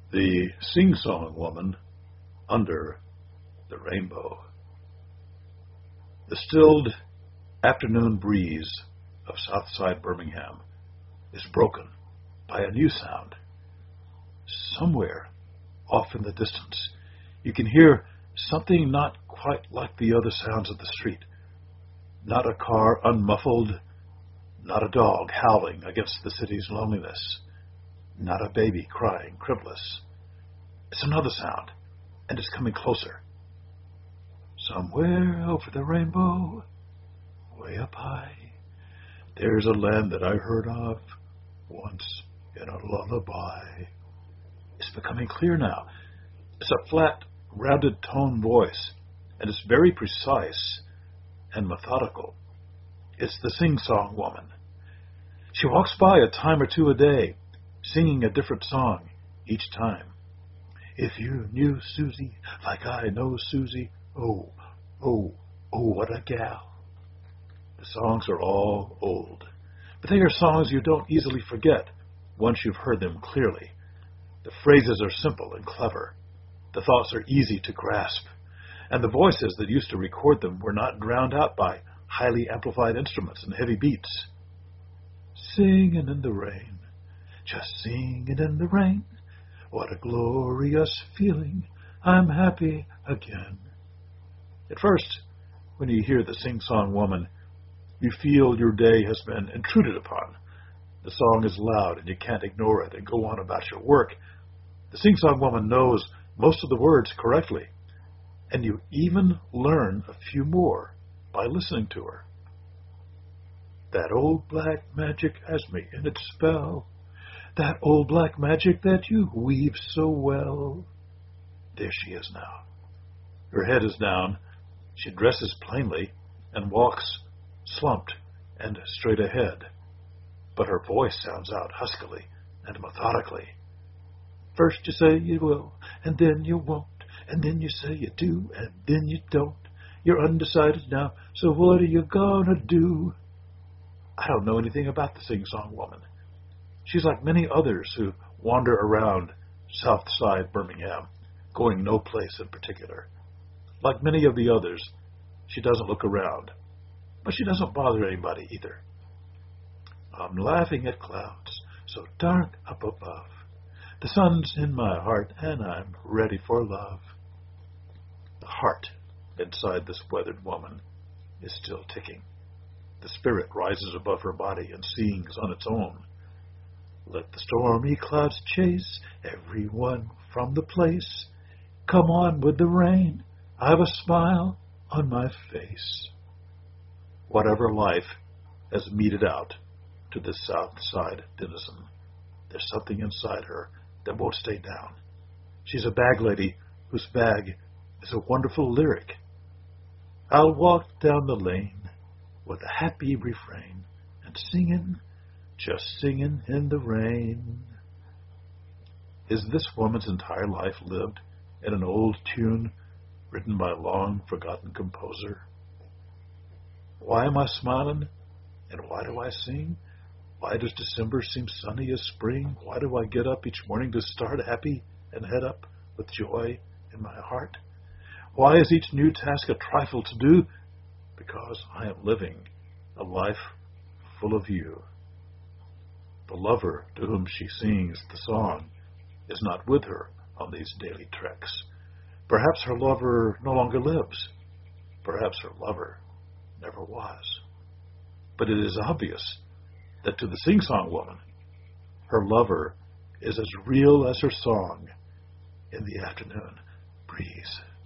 The Sing-Song Woman Under the Rainbow. The stilled afternoon breeze of Southside Birmingham is broken by a new sound. Somewhere off in the distance, you can hear something not quite like the other sounds of the street. Not a car unmuffled, not a dog howling against the city's loneliness, not a baby crying cribbless. It's another sound, and it's coming closer. Somewhere over the rainbow, way up high, there's a land that I heard of once in a lullaby. It's becoming clear now. It's a flat, rounded tone voice, and it's very precise and methodical. It's the Sing-Song Woman. She walks by a time or two a day, singing a different song each time. If you knew Susie like I know Susie, oh, oh, oh, what a gal. The songs are all old, but they are songs you don't easily forget once you've heard them clearly. The phrases are simple and clever. The thoughts are easy to grasp, and the voices that used to record them were not drowned out by highly amplified instruments and heavy beats. Singing in the rain, just singing in the rain. What a glorious feeling, I'm happy again. At first, when you hear the Sing-Song Woman, you feel your day has been intruded upon. The song is loud and you can't ignore it and go on about your work. The Sing-Song Woman knows most of the words correctly, and you even learn a few more by listening to her. That old black magic has me in its spell. That old black magic that you weave so well. There she is now. Her head is down. She dresses plainly and walks slumped and straight ahead. But her voice sounds out huskily and methodically. First you say you will, and then you won't, and then you say you do, and then you don't. You're undecided now, so what are you gonna do? I don't know anything about the Sing-Song Woman. She's like many others who wander around Southside Birmingham, going no place in particular. Like many of the others, she doesn't look around, but she doesn't bother anybody either. I'm laughing at clouds so dark up above. The sun's in my heart, and I'm ready for love. The heart inside this weathered woman is still ticking. The spirit rises above her body and sings on its own. Let the stormy clouds chase everyone from the place. Come on with the rain, I've a smile on my face. Whatever life has meted out to this Southside denizen, there's something inside her that won't stay down. She's a bag lady whose bag is a wonderful lyric. I'll walk down the lane with a happy refrain and singing, just singing in the rain. Is this woman's entire life lived in an old tune written by a long-forgotten composer? Why am I smiling, and why do I sing? Why does December seem sunny as spring? Why do I get up each morning to start happy and head up with joy in my heart? Why is each new task a trifle to do? Because I am living a life full of you. The lover to whom she sings the song is not with her on these daily treks. Perhaps her lover no longer lives. Perhaps her lover never was. But it is obvious that to the Sing-Song Woman, her lover is as real as her song in the afternoon breeze.